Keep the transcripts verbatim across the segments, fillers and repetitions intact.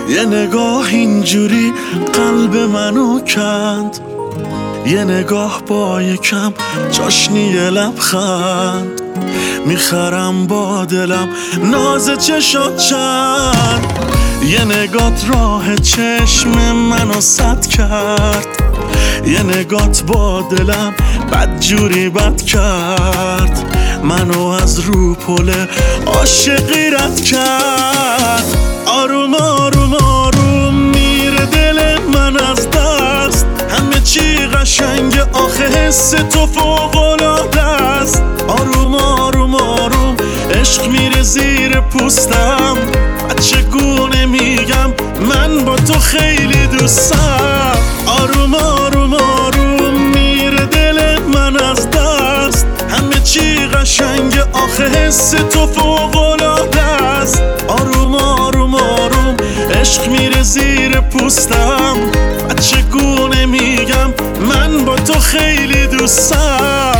یه نگاه اینجوری قلب منو کند، یه نگاه با یکم چاشنی لبخند، میخرم با دلم ناز چشات چند. یه نگات راه چشم منو سد کرد، یه نگات با دلم بدجوری بد کرد، منو از رو پله عاشقی رد کرد. آروم آروم آروم میره دل من از دست، همه چی قشنگ آخه حس تو فوق‌العاده است. آروم آروم آروم عشق میره زیر پوستم، چگونه میگم من با تو خیلی دوستم. آروم آروم آروم میره دل من از دست، همه چی قشنگ آخه حس تو فوق‌العاده است. آروم آروم آروم عشق میره زیر پوستم، چگونه میگم من با تو خیلی دوستم.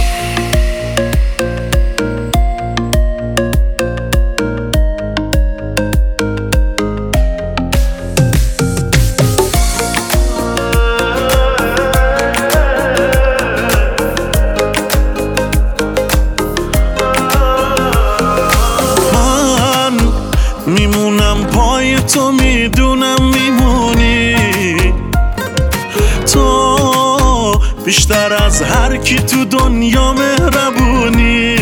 میمونم پای تو، میدونم میمونی تو، بیشتر از هر کی تو دنیا مهربونی.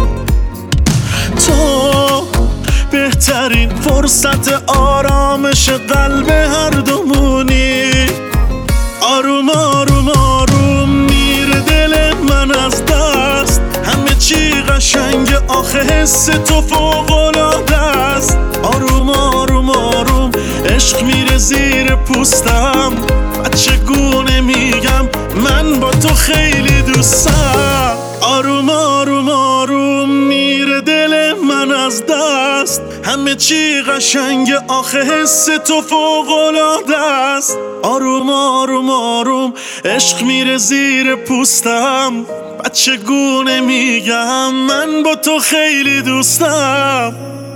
تو بهترین فرصت آرامش قلب هر دومونی. آروم آروم آروم میره دل من از دست، همه چی قشنگ آخه حس تو فوق‌العاده است. آروم آروم آروم عشق میره زیر پوستم، چگونه میگم من با تو خیلی دوستم. آروم آروم آروم میره دل من از دست، همه چی قشنگ آخه حس تو فوق‌العاده است. آروم آروم آروم عشق میره زیر پوستم، چگونه میگم من با تو خیلی دوستم.